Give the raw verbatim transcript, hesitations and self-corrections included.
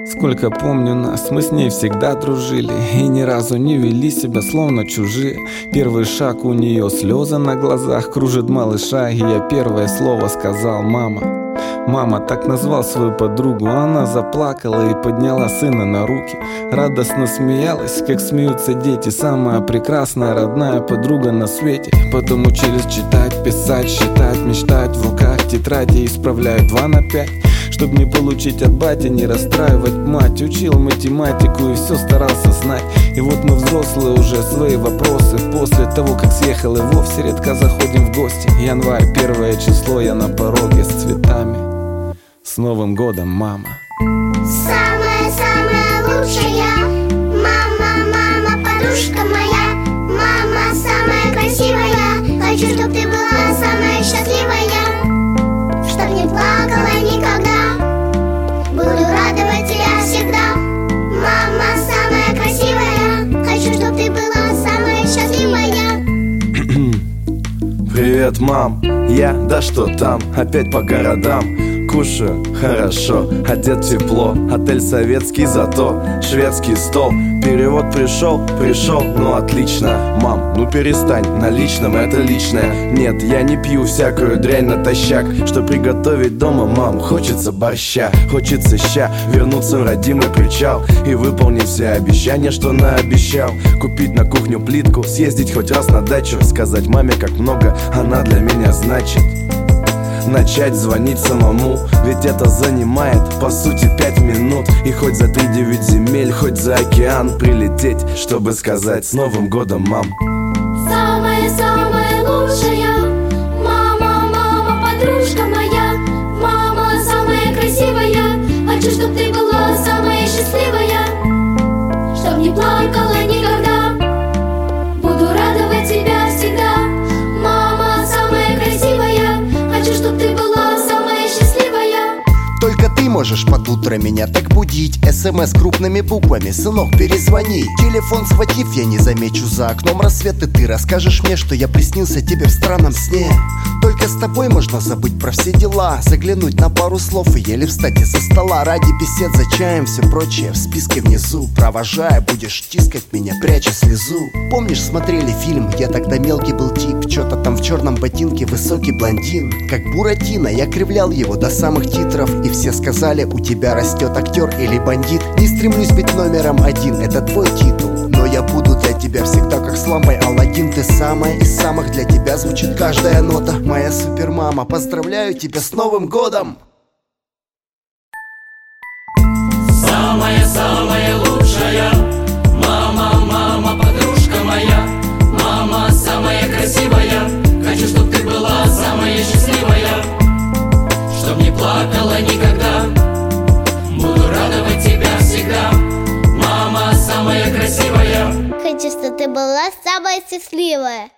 Сколько помню нас, мы с ней всегда дружили и ни разу не вели себя словно чужие. Первый шаг у нее, слезы на глазах, кружит малыша, и я первое слово сказал: мама. Мама, так назвал свою подругу. Она заплакала и подняла сына на руки. Радостно смеялась, как смеются дети. Самая прекрасная родная подруга на свете. Потом учились читать, писать, считать, мечтать. В руках тетради исправляют два на пять. Чтоб не получить от бати, не расстраивать мать. Учил математику и все старался знать. И вот мы взрослые уже, свои вопросы. После того, как съехал и вовсе редко заходим в гости. Январь, первое число, я на пороге с цветами. С Новым годом, мама! Самая-самая лучшая, мама, мама, подружка моя. Мама самая красивая, хочу, чтоб ты была самая счастливая. Чтоб не плакала никогда, буду радовать тебя всегда. Мама самая красивая, хочу, чтоб ты была самая счастливая. Привет, мам, я, да что там, опять по городам. Кушаю хорошо, одет тепло, отель советский, зато шведский стол. Перевод пришел, пришел, ну отлично. Мам, ну перестань, на личном это личное. Нет, я не пью всякую дрянь натощак. Что приготовить дома, мам, хочется борща. Хочется ща вернуться в родимый причал и выполнить все обещания, что наобещал. Купить на кухню плитку, съездить хоть раз на дачу. Сказать маме, как много она для меня значит. Начать звонить самому, ведь это занимает, по сути, пять минут. И хоть за три девять земель, хоть за океан прилететь, чтобы сказать: с Новым годом, мам! Самая-самая лучшая, мама, мама, подружка моя. Мама самая красивая, хочу, чтоб ты была самая счастливая. Чтоб не плакала никогда, буду радовать тебя всегда. Мама самая красивая, хочу, чтоб ты была самая счастливая. Только ты можешь под утро меня так будить. СМС крупными буквами: сынок, перезвони. Телефон схватив, я не замечу за окном рассвет. И ты расскажешь мне, что я приснился тебе в странном сне. Только с тобой можно забыть про все дела, заглянуть на пару слов и еле встать из-за стола. Ради бесед за чаем, все прочее в списке внизу. Провожая, будешь тискать меня, пряча слезу. Помнишь, смотрели фильм, я тогда мелкий был тип. Чё-то там в черном ботинке высокий блондин. Как Буратино, я кривлял его до самых титров. И все сказали: у тебя растет актер или бандит. Не стремлюсь быть номером один, это твой титул. Но я буду для тебя всегда как с лампой Аладдин. Ты самая из самых, для тебя звучит каждая нота. Моя супермама, поздравляю тебя с Новым годом! Самая-самая лучшая, мама, мама, подружка моя. Мама самая красивая, хочу, чтоб ты была самая счастливая. Чтоб не плакала никогда, буду радовать тебя всегда. Мама самая красивая, хочу, чтобы ты была самая счастливая.